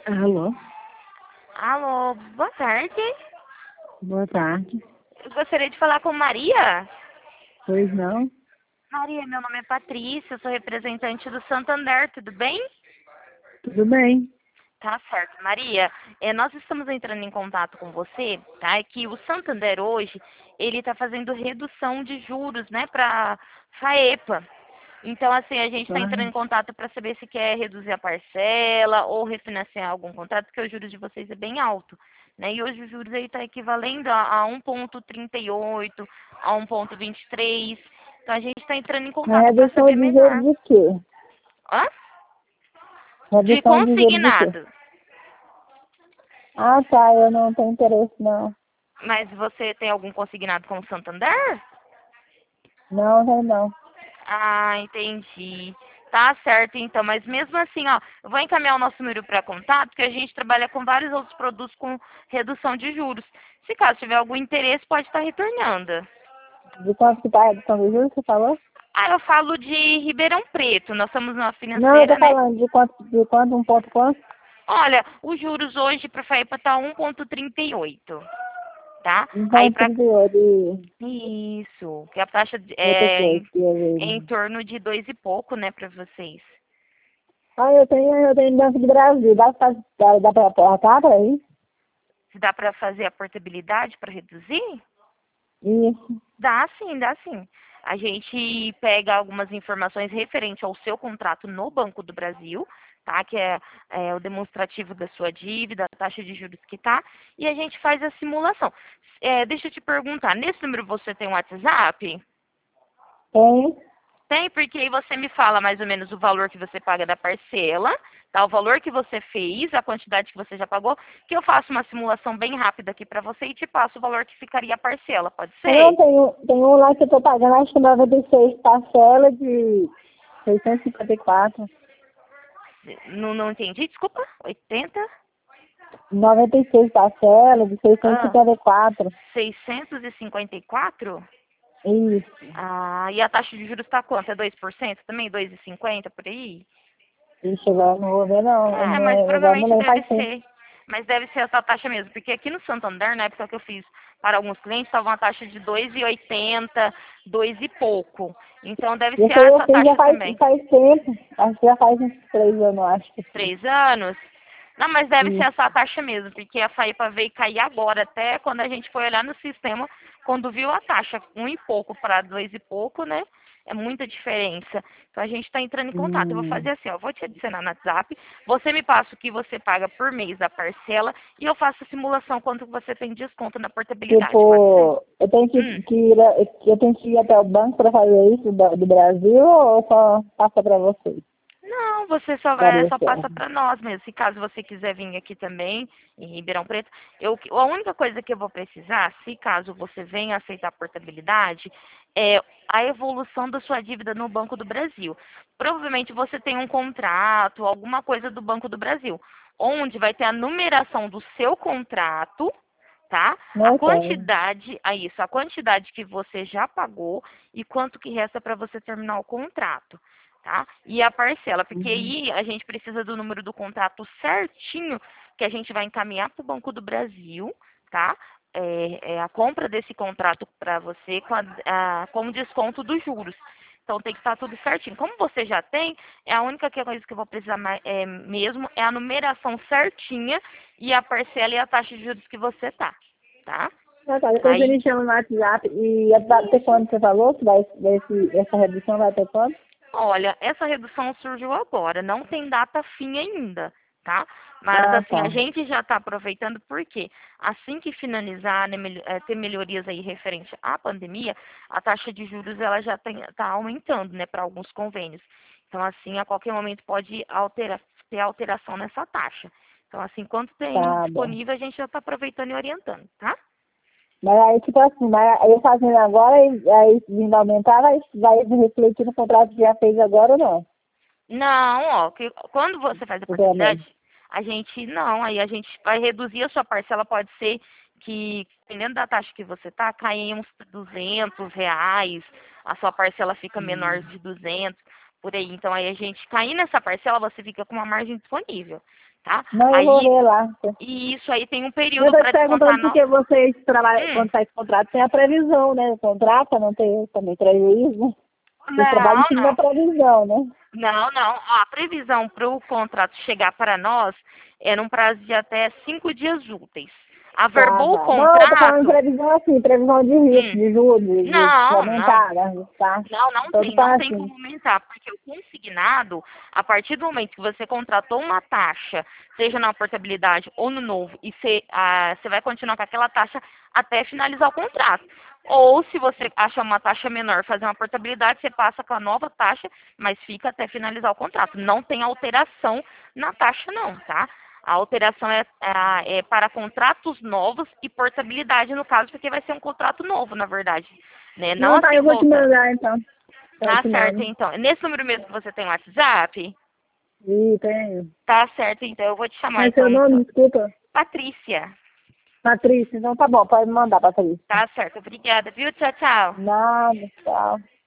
Alô, Alô, boa tarde. boa tarde. Eu gostaria de falar com Maria. Pois não? Maria, meu nome é Patrícia, eu sou representante do Santander, tudo bem? Tudo bem. Tá certo. Maria, nós estamos entrando em contato com você, tá? É que o Santander hoje, ele está fazendo redução de juros, né, para FAEPA. Então, assim, a gente está Ah, entrando em contato para saber se quer reduzir a parcela ou refinanciar algum contrato, porque o juros de vocês é bem alto, né? E hoje os juros aí está equivalendo a 1,38, a 1,23. Então, a gente está entrando em a contato para redução saber de juros melhor. de quê? Hã? De Redução de juros de quê? consignado. Ah, tá, eu não tenho interesse, não. Mas você tem algum consignado com o Santander? Não, não, não. Ah, entendi. Tá certo, então. Mas mesmo assim, ó, eu vou encaminhar o nosso número para contato, porque a gente trabalha com vários outros produtos com redução de juros. Se caso tiver algum interesse, pode estar retornando. De quanto que tá a redução de juros, você falou? Ah, eu falo de Ribeirão Preto. Nós somos uma Não, eu tô financeira, né? falando de quanto, um ponto quanto? Olha, os juros hoje para a FAEPA tá 1,38, tá? Aí para 1,38 isso, que a taxa de outra é coisa que eu em vejo. torno de dois e pouco, né, para vocês. Ah, eu tenho Banco do Brasil. Dá pra aportar pra aí? Se dá para fazer a portabilidade para reduzir? Isso. Dá sim, dá sim. A gente pega algumas informações referentes ao seu contrato no Banco do Brasil, tá? Que é o demonstrativo da sua dívida, a taxa de juros que tá, e a gente faz a simulação. Deixa eu te perguntar, nesse número você tem um WhatsApp? Tem. Tem, porque aí você me fala mais ou menos o valor que você paga da parcela, tá? O valor que você fez, a quantidade que você já pagou, que eu faço uma simulação bem rápida aqui para você e te passo o valor que ficaria a parcela, pode Eu não ser? tenho um lá que eu tô pagando, acho que 96 parcela de 654. Não, não entendi, desculpa. 80? 96 parcela de Ah, 654. 654? Isso. Ah, e a taxa de juros está quanto? É 2% também? 2,50 por aí? Ixi, agora não vou ver não. É, mas Agora não provavelmente lembro, deve faz tempo. ser. Mas deve ser essa taxa mesmo, porque aqui no Santander, na época que eu fiz para alguns clientes, estava uma taxa de 2,80, 2 e pouco. Então deve ser Isso aí eu essa fiz já taxa faz, também. faz tempo. Acho que já faz uns 3 anos, acho que fiz. 3 anos? Não, mas deve ser Isso. essa taxa mesmo, porque a FAIPA veio cair agora, até quando a gente foi olhar no sistema, quando viu a taxa, um e pouco para dois e pouco, né? É muita diferença. Então a gente está entrando em contato. Eu vou fazer Hum. assim, ó, eu vou te adicionar no WhatsApp, você me passa o que você paga por mês da parcela e eu faço a simulação quanto você tem de desconto na portabilidade, pode ser? Tipo, eu tenho Hum. eu tenho que ir até o banco para fazer isso do Brasil ou só passa para vocês? Não, você Daria só passa certo. para nós mesmo. Se caso você quiser vir aqui também, em Ribeirão Preto, a única coisa que eu vou precisar, se caso você venha aceitar a portabilidade, é a evolução da sua dívida no Banco do Brasil. Provavelmente você tem um contrato, alguma coisa do Banco do Brasil, onde vai ter a numeração do seu contrato, tá? A Não tem. quantidade, a quantidade que você já pagou e quanto que resta para você terminar o contrato, tá? E a parcela, porque Uhum. aí a gente precisa do número do contrato certinho que a gente vai encaminhar para o Banco do Brasil, tá? É a compra desse contrato para você com desconto dos juros. Então tem que estar tudo certinho. Como você já tem, a única coisa que eu vou precisar mesmo é a numeração certinha e a parcela e a taxa de juros que você tá? Ah, tá. Depois Aí, ele chama no WhatsApp e vai ter isso. quando você falou que essa redução vai ter quando? Olha, essa redução surgiu agora, não tem data fim ainda, tá? Mas Ah, assim, a tá. gente já está aproveitando porque assim que finalizar, né, ter melhorias aí referente à pandemia, a taxa de juros ela já está aumentando, né, para alguns convênios. Então, assim, a qualquer momento pode ter alteração nessa taxa. Então, assim, enquanto tem Tá bom. disponível, a gente já está aproveitando e orientando, tá? Mas aí, tipo assim, aí eu fazendo agora, aí vindo aumentar, vai refletir no contrato que já fez agora ou não? Não, ó, quando você faz a portabilidade, Futuramente. aí a gente vai reduzir a sua parcela, pode ser que, dependendo da taxa que você tá, caia em uns R$ 200, a sua parcela fica menor Hum. de 200, por aí. Então, aí a gente, cair nessa parcela, você fica com uma margem disponível, tá? Não, eu Aí, vou ler lá. e isso aí tem um Eu período estou para te descontar. perguntando porque vocês trabalham, quando faz contrato, tem a previsão, né? O contrato para não ter também prejuízo, né? Vocês trabalham Não, em cima da não. previsão, né? Não, não. Ó, a previsão para o contrato chegar para nós é num prazo de até 5 dias úteis. Tá, Averbou o tá. Não, eu tô falando de contrato. previsão assim, previsão de risco, hum, de juros, de Não, não. aumentar, né? Tá? Não, não Então, eu tô tem, não falando tem assim. como aumentar, porque o consignado, a partir do momento que você contratou uma taxa, seja na portabilidade ou no novo, e você vai continuar com aquela taxa até finalizar o contrato. Ou se você acha uma taxa menor, fazer uma portabilidade, você passa com a nova taxa, mas fica até finalizar o contrato. Não tem alteração na taxa não, tá? A alteração é para contratos novos e portabilidade, no caso, porque vai ser um contrato novo, na verdade. Né? Não Não, tá, eu assim vou te voltando. mandar então. Eu Tá te certo, mando. então. Nesse número mesmo que você tem o WhatsApp? Ih, tenho. Tá certo, então. Eu vou te chamar, Mas então. seu nome, desculpa. Patrícia. Patrícia, então tá bom, pode me mandar, Patrícia. Tá certo. Obrigada, viu? Tchau, tchau. Nada, tchau.